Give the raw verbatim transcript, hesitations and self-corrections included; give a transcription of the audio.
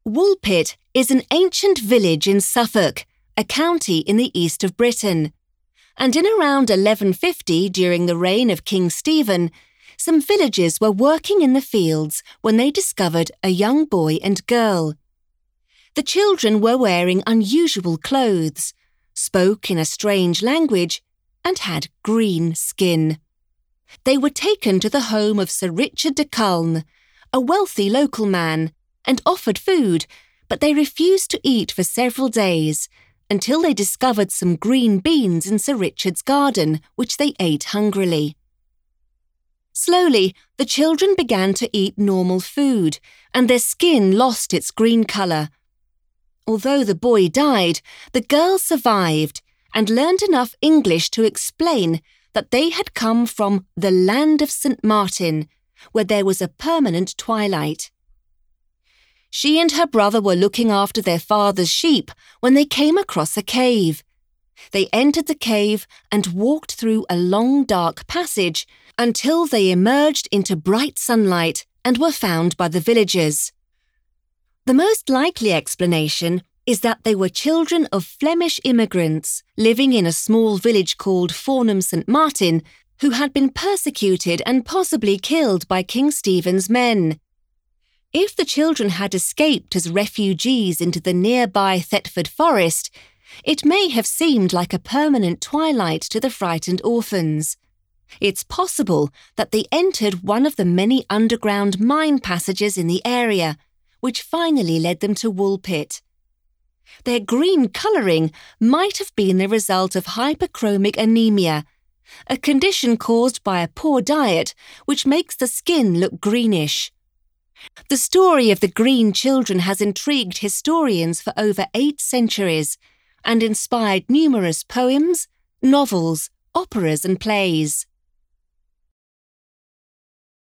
Woolpit is an ancient village in Suffolk, a county in the east of Britain. And in around eleven fifty, during the reign of King Stephen, some villagers were working in the fields when they discovered a young boy and girl. The children were wearing unusual clothes, spoke in a strange language, and had green skin. They were taken to the home of Sir Richard de Cullen, a wealthy local man, and offered food, but they refused to eat for several days, until they discovered some green beans in Sir Richard's garden, which they ate hungrily. Slowly, the children began to eat normal food, and their skin lost its green colour. Although the boy died, the girl survived and learned enough English to explain that they had come from the land of Saint Martin, where there was a permanent twilight. She and her brother were looking after their father's sheep when they came across a cave. They entered the cave and walked through a long dark passage until they emerged into bright sunlight and were found by the villagers. The most likely explanation is that they were children of Flemish immigrants living in a small village called Fornham Saint Martin, who had been persecuted and possibly killed by King Stephen's men. If the children had escaped as refugees into the nearby Thetford Forest, it may have seemed like a permanent twilight to the frightened orphans. It's possible that they entered one of the many underground mine passages in the area, which finally led them to Woolpit. Their green colouring might have been the result of hyperchromic anemia, a condition caused by a poor diet which makes the skin look greenish. The story of the green children has intrigued historians for over eight centuries and inspired numerous poems, novels, operas and plays.